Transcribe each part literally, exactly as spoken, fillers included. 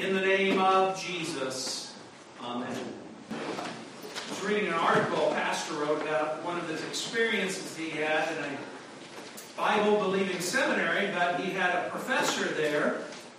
In the name of Jesus, amen. I was reading an article a pastor wrote about one of his experiences he had in a Bible-believing seminary, but he had a professor there,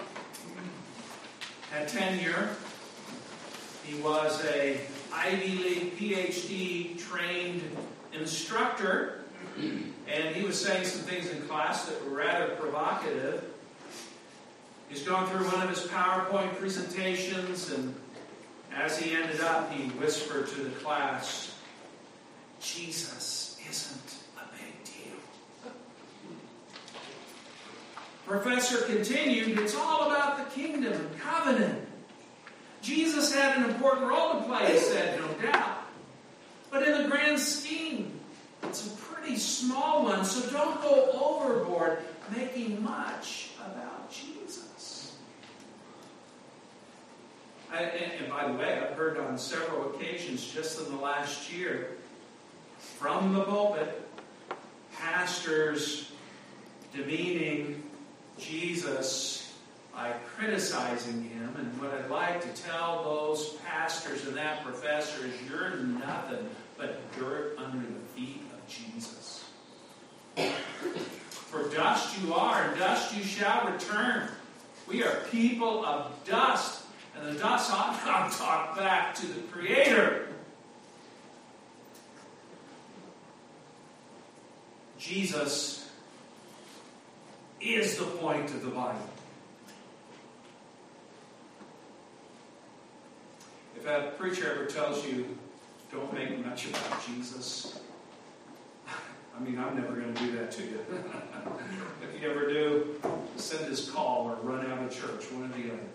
had tenure. He was a Ivy League P H D trained instructor, and he was saying some things in class that were rather provocative. He's going through one of his PowerPoint presentations, and as he ended up, he whispered to the class, "Jesus isn't a big deal." Professor continued, "It's all about the kingdom and covenant. Jesus had an important role to play," he said, "no doubt. But in the grand scheme, it's a pretty small one, so don't go overboard making much about Jesus." I, and, and by the way, I've heard on several occasions just in the last year, from the pulpit, pastors demeaning Jesus by criticizing him. And what I'd like to tell those pastors and that professor is, you're nothing but dirt under the feet of Jesus. For dust you are, and dust you shall return. We are people of dust, and the dust ought not to talk back to the Creator. Jesus is the point of the Bible. If a preacher ever tells you, don't make much about Jesus, I mean, I'm never going to do that to you. If you ever do, send his call or run out of church, one or the other.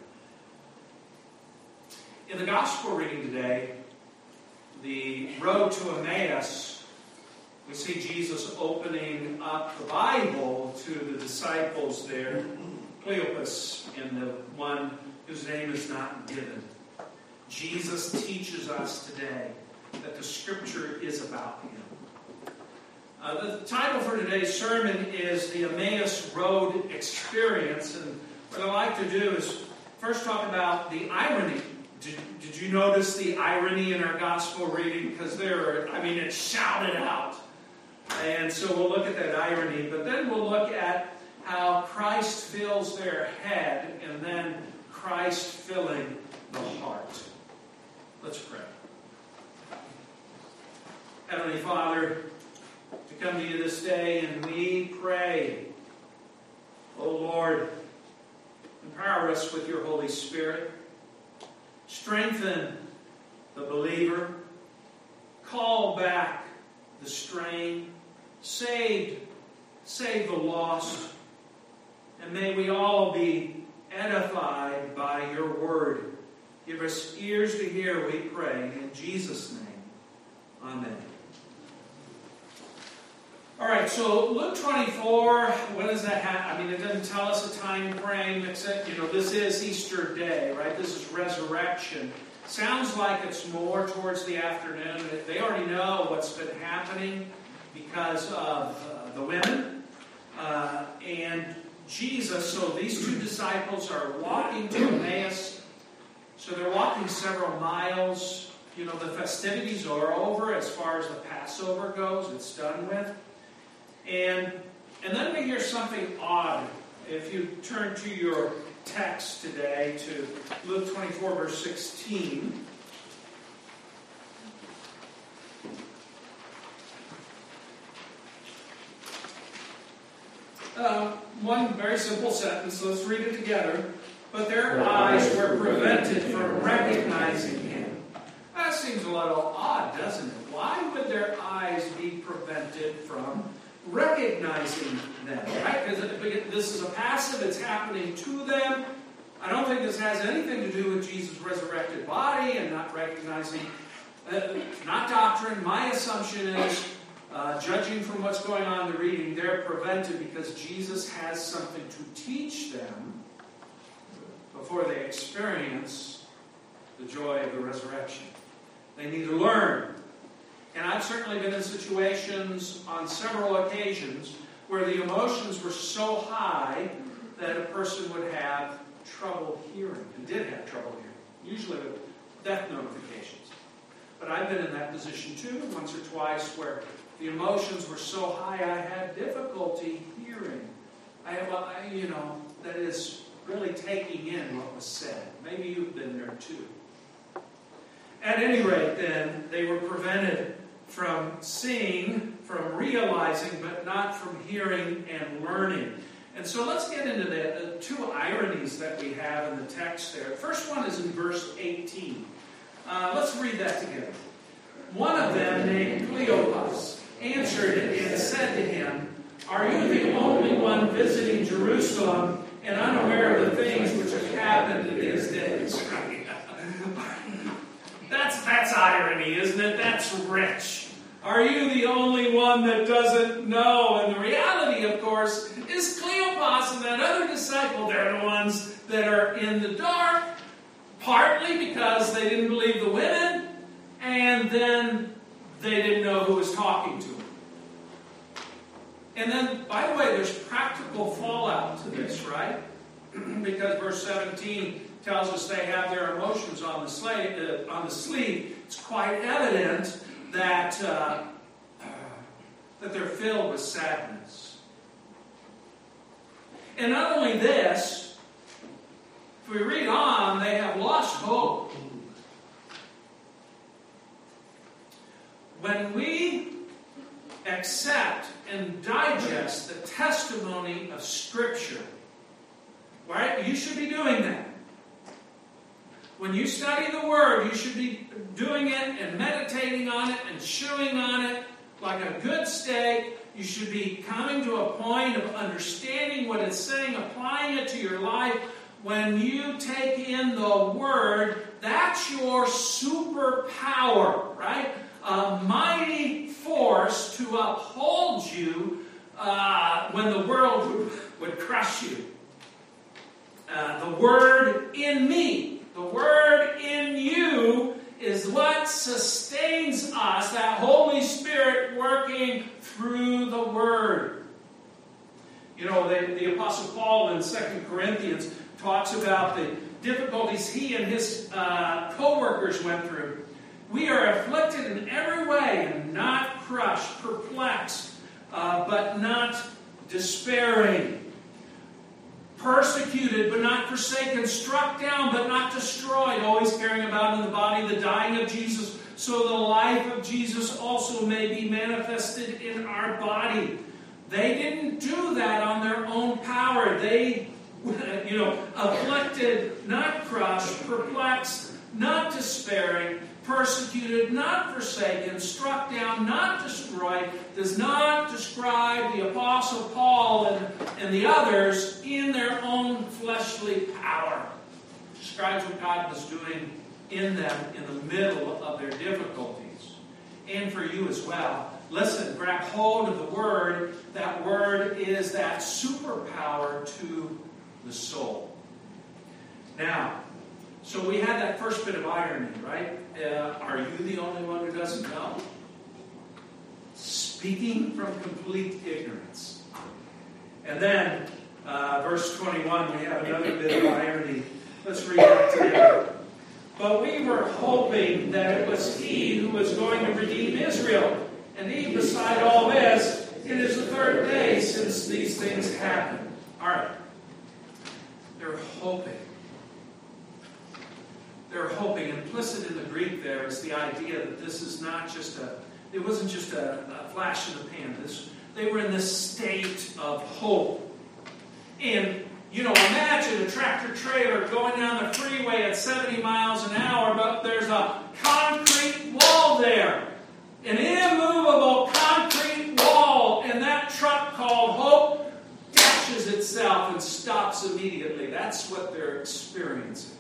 In the gospel reading today, the road to Emmaus, we see Jesus opening up the Bible to the disciples there, Cleopas and the one whose name is not given. Jesus teaches us today that the Scripture is about him. Uh, the title for today's sermon is the Emmaus Road Experience. And what I'd like to do is first talk about the irony. Did, did you notice the irony in our gospel reading? Because there, are, I mean, it's shouted out. And so we'll look at that irony. But then we'll look at how Christ fills their head, and then Christ filling the heart. Let's pray. Heavenly Father, we come to you this day and we pray, oh Lord, empower us with your Holy Spirit. Strengthen the believer. Call back the straying. Save, save the lost. And may we all be edified by your word. Give us ears to hear, we pray. In Jesus' name, amen. All right, so Luke twenty-four, what does that have? I mean, it doesn't tell us a time frame, except, you know, this is Easter Day, right? This is resurrection. Sounds like it's more towards the afternoon. They already know what's been happening because of uh, the women. Uh, and Jesus, so these two disciples are walking to Emmaus. So they're walking several miles. You know, the festivities are over as far as the Passover goes. It's done with. And, and then we hear something odd. If you turn to your text today, to Luke twenty-four, verse sixteen. Uh, one very simple sentence. Let's read it together. But their eyes were prevented from recognizing him. That seems a little odd, doesn't it? Why would their eyes be prevented from recognizing them? Right? Because this is a passive, it's happening to them. I don't think this has anything to do with Jesus' resurrected body and not recognizing, uh, not doctrine. My assumption is, uh, judging from what's going on in the reading, they're prevented because Jesus has something to teach them before they experience the joy of the resurrection. They need to learn. And I've certainly been in situations on several occasions where the emotions were so high that a person would have trouble hearing, and did have trouble hearing, usually with death notifications. But I've been in that position too, once or twice, where the emotions were so high I had difficulty hearing. I, well, I, you know, that is really taking in what was said. Maybe you've been there too. At any rate, then, they were prevented from seeing, from realizing, but not from hearing and learning. And so let's get into the, the two ironies that we have in the text there. The first one is in verse eighteen. Uh, let's read that together. One of them, named Cleopas, answered and said to him, "Are you the only one visiting Jerusalem and unaware of the things which have happened in these days?" That's, that's irony, isn't it? That's rich. Are you the only one that doesn't know? And the reality, of course, is Cleopas and that other disciple, they're the ones that are in the dark, partly because they didn't believe the women, and then they didn't know who was talking to them. And then, by the way, there's practical fallout to this, right? Because verse seventeen tells us they have their emotions on the sleeve. Uh, on the sleeve. It's quite evident that uh, uh, that they're filled with sadness. And not only this, if we read on, they have lost hope. When we accept and digest the testimony of Scripture, right? You should be doing that. When you study the Word, you should be doing it and meditating on it and chewing on it like a good steak. You should be coming to a point of understanding what it's saying, applying it to your life. When you take in the Word, that's your superpower, right? A mighty force to uphold you uh, when the world would, would crush you. Uh, the Word in me. The Word in you is what sustains us, that Holy Spirit working through the Word. You know, the, the Apostle Paul in Second Corinthians talks about the difficulties he and his uh, co-workers went through. We are afflicted in every way and not crushed, perplexed, uh, but not despairing. Persecuted but not forsaken, struck down but not destroyed, always caring about in the body the dying of Jesus, so the life of Jesus also may be manifested in our body. They didn't do that on their own power. They, you know, afflicted, not crushed, perplexed, not despairing, persecuted, not forsaken, struck down, not destroyed, does not describe the Apostle Paul and, and the others in their own fleshly power. It describes what God was doing in them in the middle of their difficulties. And for you as well. Listen, grab hold of the Word. That Word is that superpower to the soul. Now, so we had that first bit of irony, right? Uh, are you the only one who doesn't know? Speaking from complete ignorance. And then, uh, verse twenty-one, we have another bit of irony. Let's read that together. But we were hoping that it was He who was going to redeem Israel. Indeed, beside all this, it is the third day since these things happened. All right. They're hoping. They're hoping. Implicit in the Greek there is the idea that this is not just a, it wasn't just a, a flash in the pan. This, they were in this state of hope. And, you know, imagine a tractor trailer going down the freeway at seventy miles an hour, but there's a concrete wall there. An immovable concrete wall. And that truck called hope dashes itself and stops immediately. That's what they're experiencing.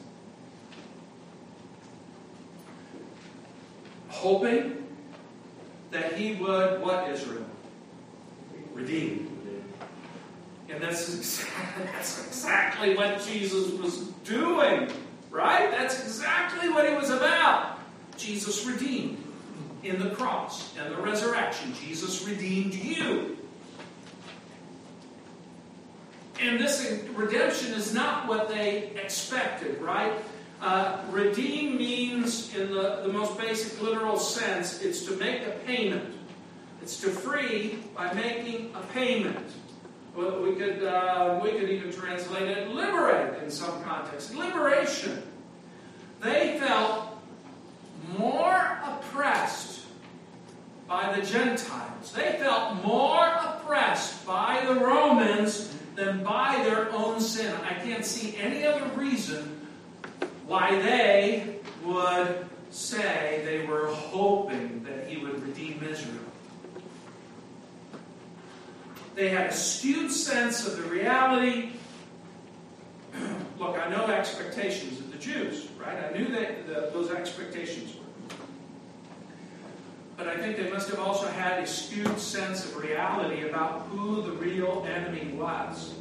Hoping that He would, what, Israel? Redeem. And that's exactly, that's exactly what Jesus was doing. Right? That's exactly what He was about. Jesus redeemed in the cross and the resurrection. Jesus redeemed you. And this redemption is not what they expected, right? Uh, redeem means, in the, the most basic literal sense, it's to make a payment. It's to free by making a payment. Well, we could uh, we could even translate it liberate in some context. Liberation. They felt more oppressed by the Gentiles. They felt more oppressed by the Romans than by their own sin. I can't see any other reason why they would say they were hoping that he would redeem Israel. They had a skewed sense of the reality. Look, I know expectations of the Jews, right? I knew that the, those expectations were. But I think they must have also had a skewed sense of reality about who the real enemy was.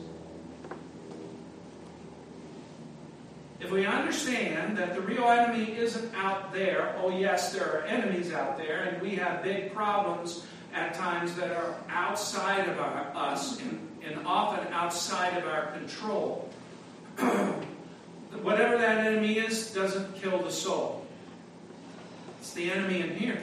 If we understand that the real enemy isn't out there, oh yes, there are enemies out there, and we have big problems at times that are outside of our, us and, and often outside of our control. Whatever that enemy is doesn't kill the soul. It's the enemy in here.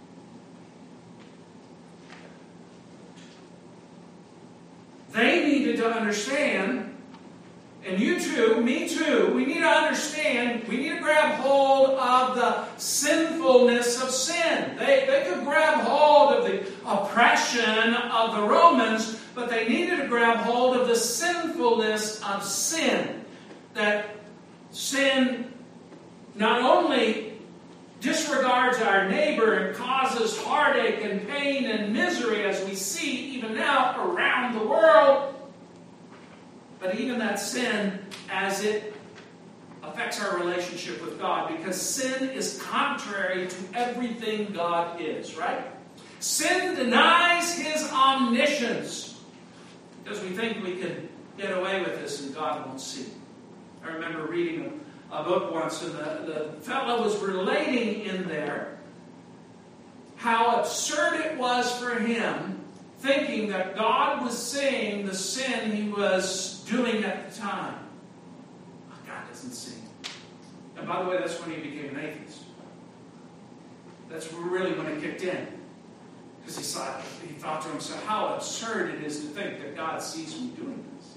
They needed to understand, and you too, me too, we need to understand, we need to grab hold of the sinfulness of sin. They, they could grab hold of the oppression of the Romans, but they needed to grab hold of the sinfulness of sin. That sin not only disregards our neighbor and causes heartache and pain and misery, as we see even now around the world, but even that sin as it affects our relationship with God, because sin is contrary to everything God is, right? Sin denies His omniscience because we think we can get away with this and God won't see. I remember reading a, a book once, and the, the fellow was relating in there how absurd it was for him, thinking that God was seeing the sin he was doing at the time. God doesn't see. And by the way, that's when he became an atheist. That's really when it kicked in. Because he thought, he thought to himself, how absurd it is to think that God sees me doing this.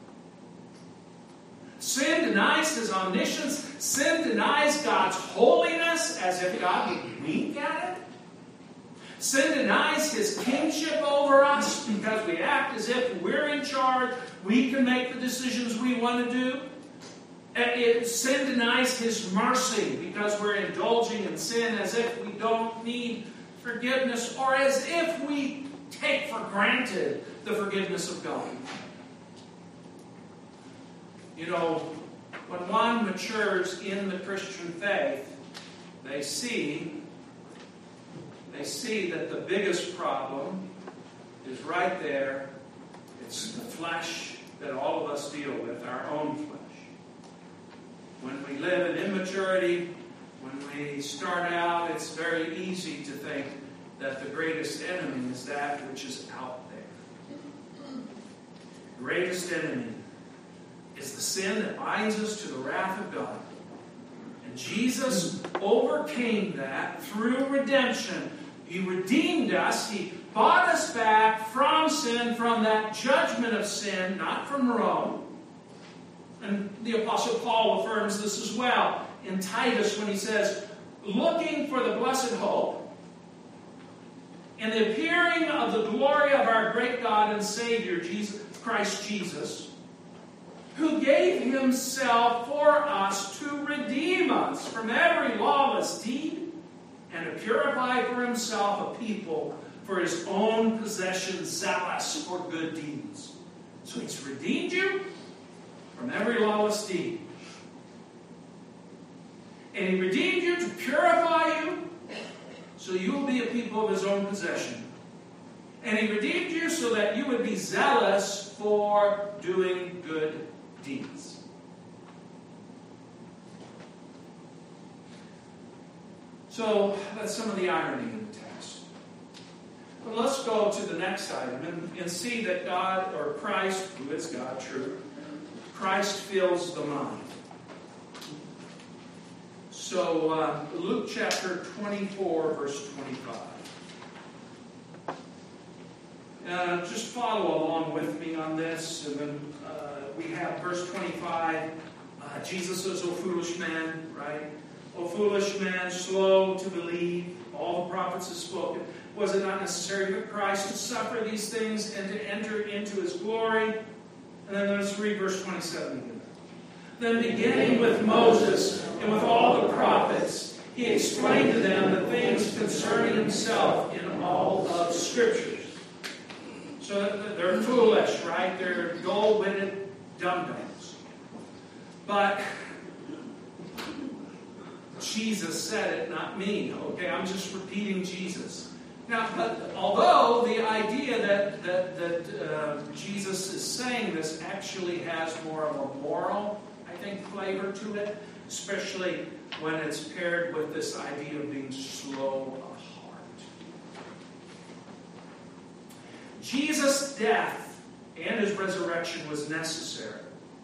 Sin denies His omniscience. Sin denies God's holiness, as if God would wink at it. Sin denies His kingship over us because we act as if we're in charge. We can make the decisions we want to do. It, sin denies His mercy because we're indulging in sin as if we don't need forgiveness, or as if we take for granted the forgiveness of God. You know, when one matures in the Christian faith, they see They see that the biggest problem is right there. It's the flesh that all of us deal with, our own flesh. When we live in immaturity, when we start out, it's very easy to think that the greatest enemy is that which is out there. The greatest enemy is the sin that binds us to the wrath of God. And Jesus overcame that through redemption. He redeemed us. He bought us back from sin, from that judgment of sin, not from Rome. And the Apostle Paul affirms this as well in Titus when he says, looking for the blessed hope and the appearing of the glory of our great God and Savior, Jesus, Christ Jesus, who gave Himself for us to redeem us from every lawless deed and to purify for Himself a people for His own possession, zealous for good deeds. So He's redeemed you from every lawless deed. And He redeemed you to purify you so you will be a people of His own possession. And He redeemed you so that you would be zealous for doing good deeds. So that's some of the irony in the text. But let's go to the next item and, and see that God, or Christ, who is God, true, Christ fills the mind. So, uh, Luke chapter twenty-four, verse twenty-five. Uh, just follow along with me on this. And then uh, we have verse twenty-five. Uh, Jesus says, O foolish man, right? O foolish man, slow to believe. All the prophets have spoken. Was it not necessary for Christ to suffer these things and to enter into his glory? And then let's read verse twenty-seven again. Then beginning with Moses and with all the prophets, he explained to them the things concerning himself in all of Scriptures. So they're foolish, right? They're dull-witted dum-dums. But Jesus said it, not me. Okay, I'm just repeating Jesus. Now, but although the idea that that, that uh, Jesus is saying this actually has more of a moral, I think, flavor to it, especially when it's paired with this idea of being slow of heart. Jesus' death and his resurrection was necessary.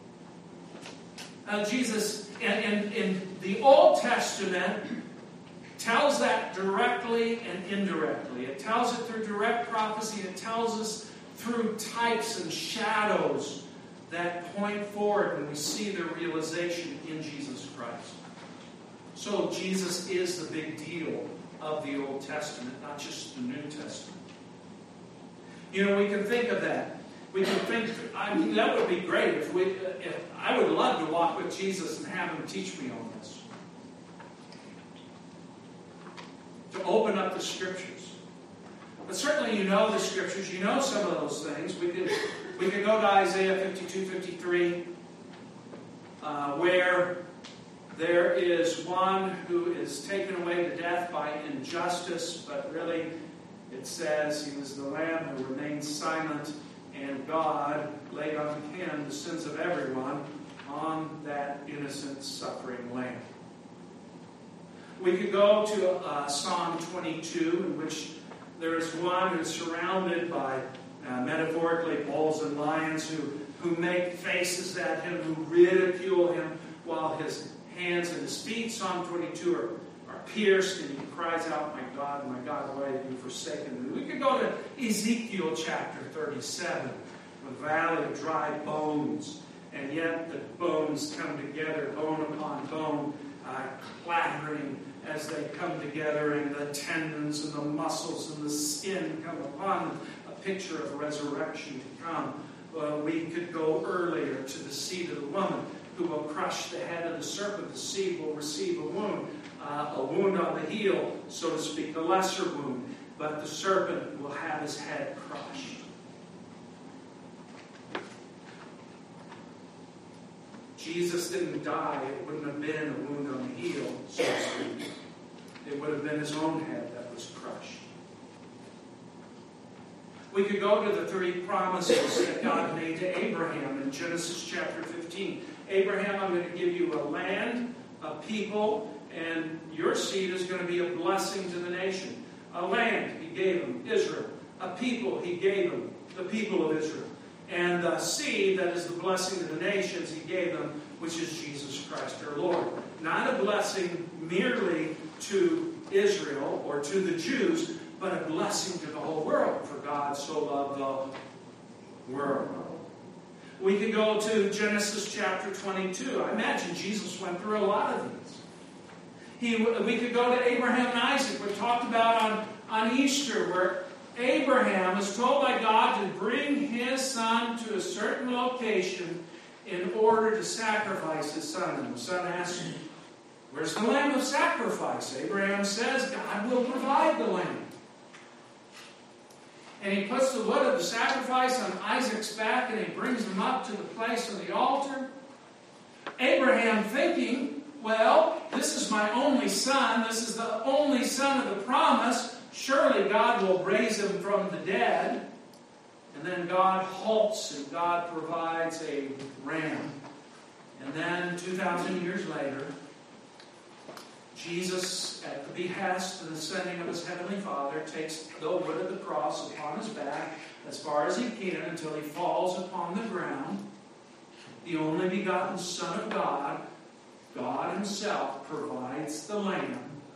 Uh, Jesus, in, in, in the Old Testament, tells that directly and indirectly. It tells it through direct prophecy. It tells us through types and shadows that point forward when we see the realization in Jesus Christ. So Jesus is the big deal of the Old Testament, not just the New Testament. You know, we can think of that. We can think, I mean, that would be great if we, if I would love to walk with Jesus and have him teach me on this. To open up the Scriptures. But certainly you know the Scriptures, you know some of those things. We could, we could go to Isaiah fifty-two, fifty-three, uh, where there is one who is taken away to death by injustice, but really it says he was the Lamb who remained silent, and God laid on him the sins of everyone on that innocent, suffering Lamb. We could go to uh, Psalm twenty-two, in which there is one who is surrounded by, uh, metaphorically, bulls and lions who, who make faces at him, who ridicule him, while his hands and his feet, Psalm twenty-two, are, are pierced, and he cries out, my God, my God, why have you forsaken me? We could go to Ezekiel chapter thirty-seven, the valley of dry bones, and yet the bones come together, bone upon bone, uh, clattering as they come together, and the tendons and the muscles and the skin come upon them, a picture of resurrection to come. Uh, we could go earlier to the seed of the woman, who will crush the head of the serpent. The seed will receive a wound, uh, a wound on the heel, so to speak, a lesser wound, but the serpent will have his head crushed. Jesus didn't die, it wouldn't have been a wound on the heel, so to speak. It would have been his own head that was crushed. We could go to the three promises that God made to Abraham in Genesis chapter fifteen. Abraham, I'm going to give you a land, a people, and your seed is going to be a blessing to the nation. A land, he gave him, Israel. A people, he gave him, the people of Israel. And the seed that is the blessing to the nations, he gave them, which is Jesus Christ our Lord. Not a blessing merely to Israel or to the Jews, but a blessing to the whole world. For God so loved the world. We could go to Genesis chapter twenty-two. I imagine Jesus went through a lot of these. He, we could go to Abraham and Isaac. We talked about on, on Easter, where Abraham is told by God to bring his son to a certain location in order to sacrifice his son. And the son asks, where's the lamb of sacrifice? Abraham says, God will provide the lamb. And he puts the wood of the sacrifice on Isaac's back, and he brings him up to the place of the altar. Abraham thinking, well, this is my only son. This is the only son of the promise. Surely God will raise him from the dead. And then God halts, and God provides a ram. And then two thousand years later, Jesus, at the behest and the sending of his heavenly Father, takes the wood of the cross upon his back as far as he can until he falls upon the ground. The only begotten Son of God, God himself, provides the lamb,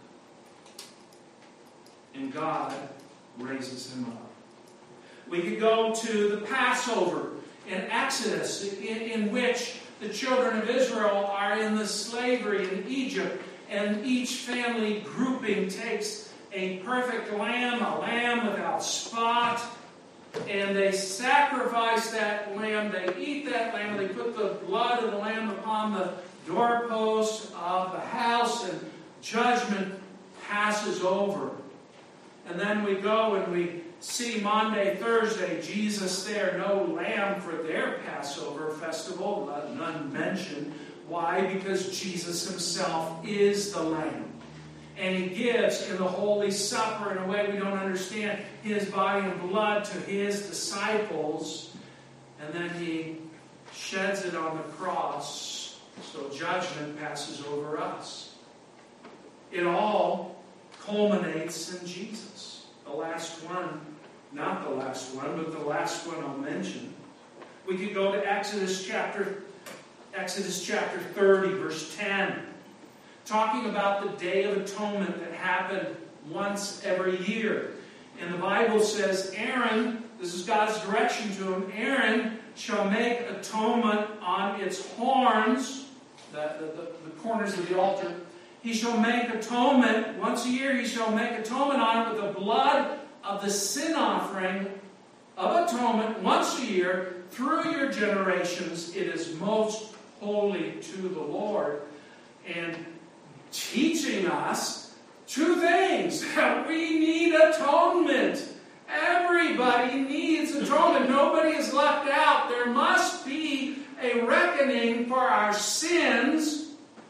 and God raises him up. We could go to the Passover in Exodus, in, in which the children of Israel are in the slavery in Egypt, and each family grouping takes a perfect lamb, a lamb without spot, and they sacrifice that lamb, they eat that lamb, they put the blood of the lamb upon the doorpost of the house, and judgment passes over. And then we go and we see Maundy, Thursday, Jesus there, no lamb for their Passover festival, none mentioned. Why? Because Jesus himself is the lamb. And he gives in the Holy Supper, in a way we don't understand, his body and blood to his disciples. And then he sheds it on the cross, so judgment passes over us. It all culminates in Jesus. The last one, not the last one, but the last one I'll mention. We could go to Exodus chapter, Exodus chapter thirty, verse ten. Talking about the Day of Atonement that happened once every year. And the Bible says, Aaron, this is God's direction to him, Aaron shall make atonement on its horns, the, the, the, the corners of the altar. He shall make atonement, once a year he shall make atonement on it with the blood of the sin offering of atonement once a year through your generations. It is most holy to the Lord. And teaching us two things. That we need atonement. Everybody needs atonement. Nobody is left out. There must be a reckoning for our sins.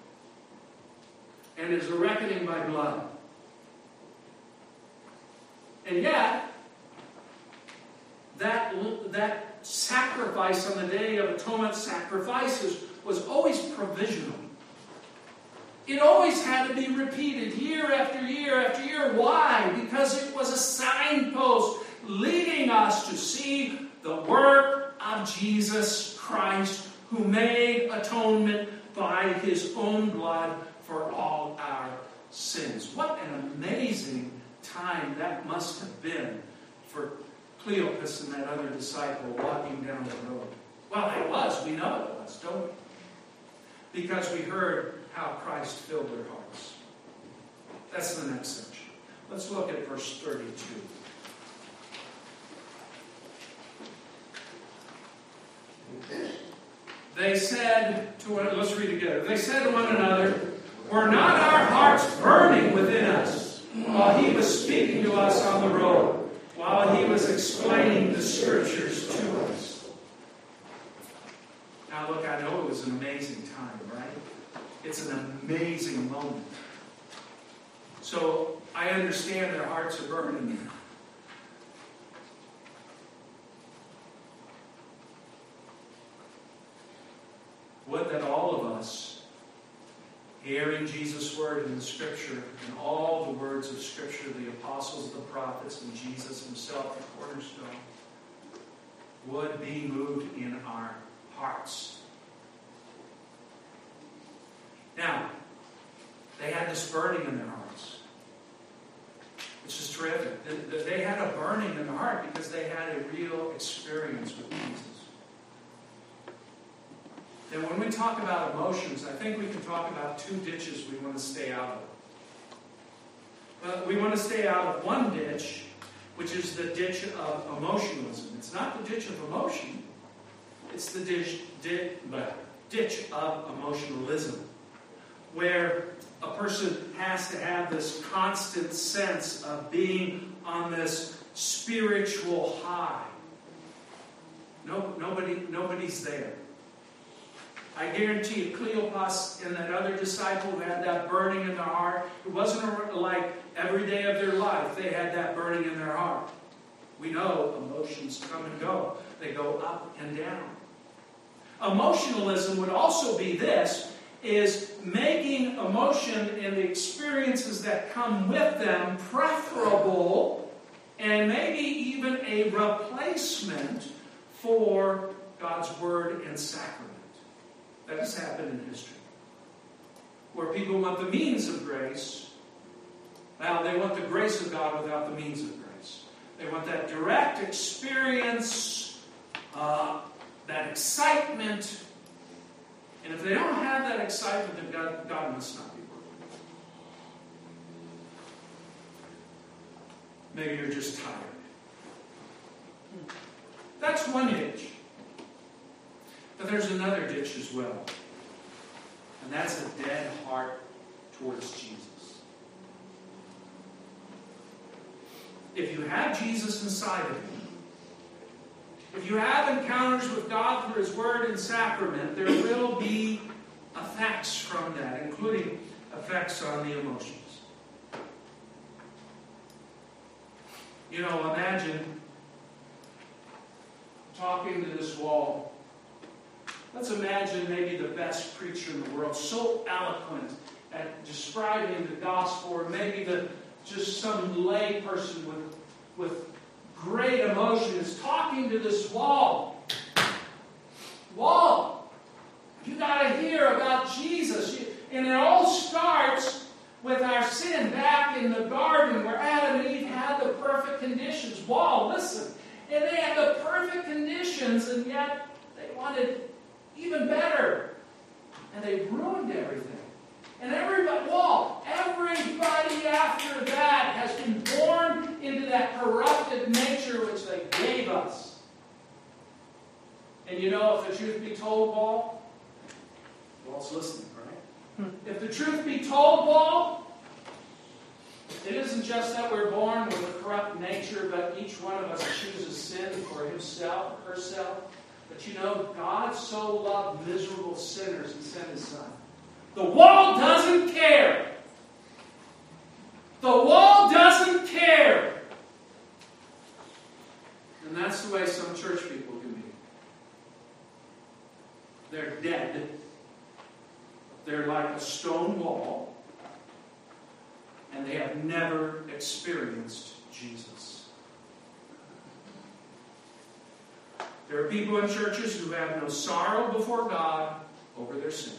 And it's a reckoning by blood. And yet, that, that sacrifice on the Day of Atonement, sacrifices, was always provisional. It always had to be repeated year after year after year. Why? Because it was a signpost leading us to see the work of Jesus Christ, who made atonement by his own blood for all our sins. What an amazing time that must have been for Cleopas and that other disciple walking down the road. Well, it was. We know it was, don't we? Because we heard how Christ filled their hearts. That's the next section. Let's look at verse thirty-two. They said to one, let's read together. They said to one another, were not our hearts burning within us while he was speaking to us on the road, while he was explaining the scriptures to us? Now look, I know it was an amazing time, right? It's an amazing moment. So I understand their hearts are burning. Would that all of us, hearing Jesus' word in the Scripture, and all the words of Scripture, the apostles, the prophets, and Jesus himself, the cornerstone, would be moved in our hearts. Now, they had this burning in their hearts, which is terrific. They had a burning in their heart because they had a real experience with Jesus. And when we talk about emotions, I think we can talk about two ditches we want to stay out of. Uh, we want to stay out of one ditch, which is the ditch of emotionalism. It's not the ditch of emotion. It's the ditch, di, ditch of emotionalism, where a person has to have this constant sense of being on this spiritual high. No, nobody, nobody's there. I guarantee you, Cleopas and that other disciple who had that burning in their heart, it wasn't like every day of their life they had that burning in their heart. We know emotions come and go. They go up and down. Emotionalism would also be this, is making emotion and the experiences that come with them preferable and maybe even a replacement for God's Word and sacrament. That has happened in history. Where people want the means of grace. Now, they want the grace of God without the means of grace. They want that direct experience, uh, that excitement. And if they don't have that excitement, then God, God must not be working. Maybe you're just tired. That's one ditch. But there's another ditch as well. And that's a dead heart towards Jesus. If you have Jesus inside of you, if you have encounters with God through His Word and Sacrament, there will be effects from that, including effects on the emotions. You know, imagine talking to this wall. Let's imagine maybe the best preacher in the world, so eloquent at describing the gospel, or maybe the just some lay person with, with great emotion is talking to this wall. Wall, you got to hear about Jesus. You, and it all starts with our sin back in the garden where Adam and Eve had the perfect conditions. Wall, listen. And they had the perfect conditions, and yet they wanted even better. And they ruined everything. And everybody, wall, everybody after that has been born into that corrupted nature which they gave us. And you know, if the truth be told, Wall, Wall's listening, right? If the truth be told, Wall, it isn't just that we're born with a corrupt nature, but each one of us chooses sin for himself or herself. But you know, God so loved miserable sinners, He sent His Son. The wall doesn't care. The wall doesn't care. And that's the way some church people can be. They're dead. They're like a stone wall. And they have never experienced Jesus. There are people in churches who have no sorrow before God over their sin,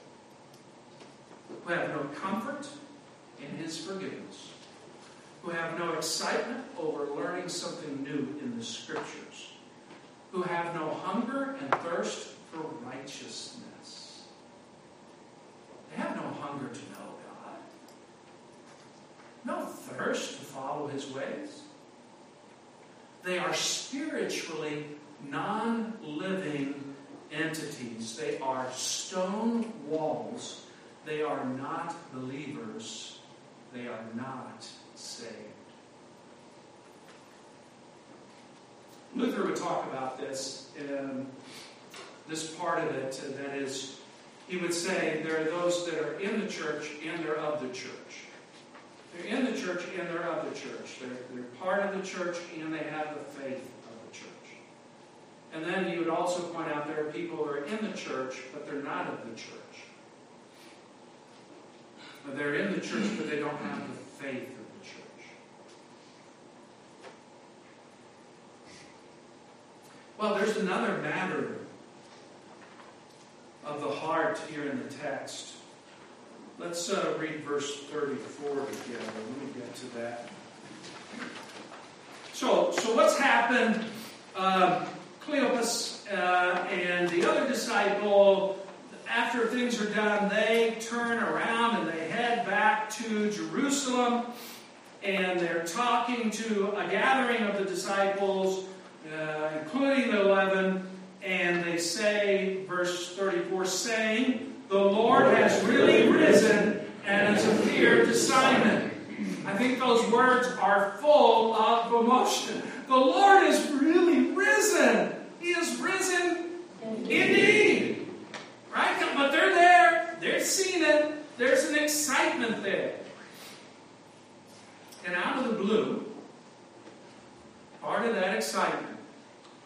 who have no comfort in His forgiveness, who have no excitement over learning something new in the Scriptures, who have no hunger and thirst for righteousness. They have no hunger to know God, no thirst to follow His ways. They are spiritually non-living entities. They are stone walls. They are not believers. They are not saved. Luther would talk about this in this part of it. That is, he would say there are those that are in the church and they're of the church. They're in the church and they're of the church. They're, they're part of the church and they have the faith of the church. And then he would also point out there are people who are in the church, but they're not of the church. They're in the church, but they don't have the faith of the church. Well, there's another matter of the heart here in the text. Let's uh, read verse thirty-four together. Let me get to that. So, so what's happened? Um, Cleopas uh, and the other disciple, after things are done, they turn around and they head back to Jerusalem. And they're talking to a gathering of the disciples, uh, including the eleven. And they say, verse thirty-four, saying, "The Lord has really risen and has appeared to Simon." I think those words are full of emotion. The Lord is really risen. He is risen indeed. Right? But they're there. They're seeing it. There's an excitement there. And out of the blue, part of that excitement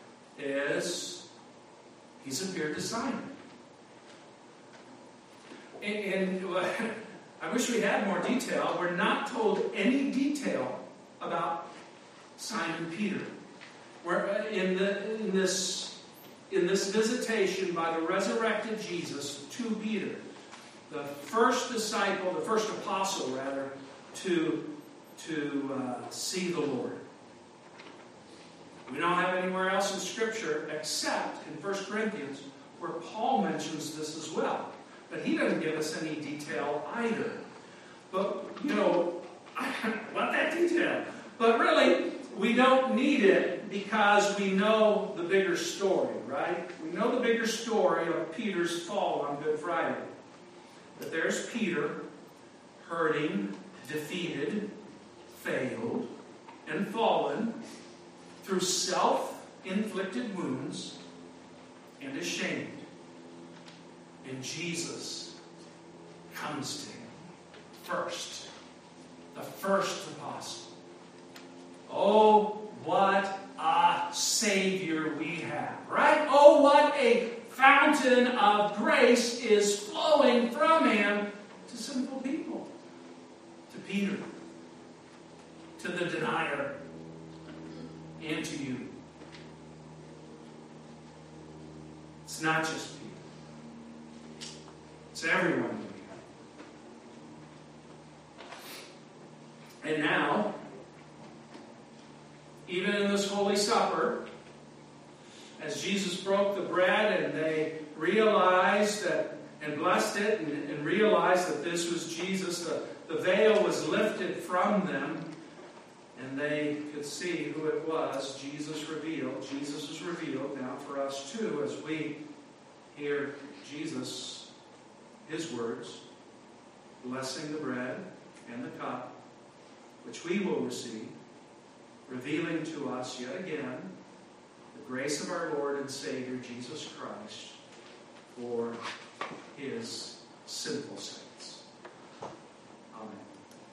is He's appeared to Simon. and, and I wish we had more detail. We're not told any detail about Simon Peter. We're in the in this in this visitation by the resurrected Jesus to Peter, the first disciple, the first apostle rather, to to uh, see the Lord. We don't have anywhere else in Scripture except in First Corinthians where Paul mentions this as well. But he doesn't give us any detail either. But, you know, I want that detail. But really, we don't need it because we know the bigger story, right? We know the bigger story of Peter's fall on Good Friday. That there's Peter hurting, defeated, failed, and fallen through self-inflicted wounds and ashamed. And Jesus comes to him first. The first apostle. Oh, what a Savior we have, right? Oh, what a fountain of grace is flowing from him to sinful people. To Peter. To the denier. And to you. It's not just Peter. It's everyone we have. And now, even in this Holy Supper, as Jesus broke the bread and they realized that, and blessed it, and, and realized that this was Jesus, the, the veil was lifted from them, and they could see who it was. Jesus revealed. Jesus is revealed now for us too, as we hear Jesus, his words, blessing the bread and the cup, which we will receive, revealing to us yet again the grace of our Lord and Savior, Jesus Christ, for his sinful sake.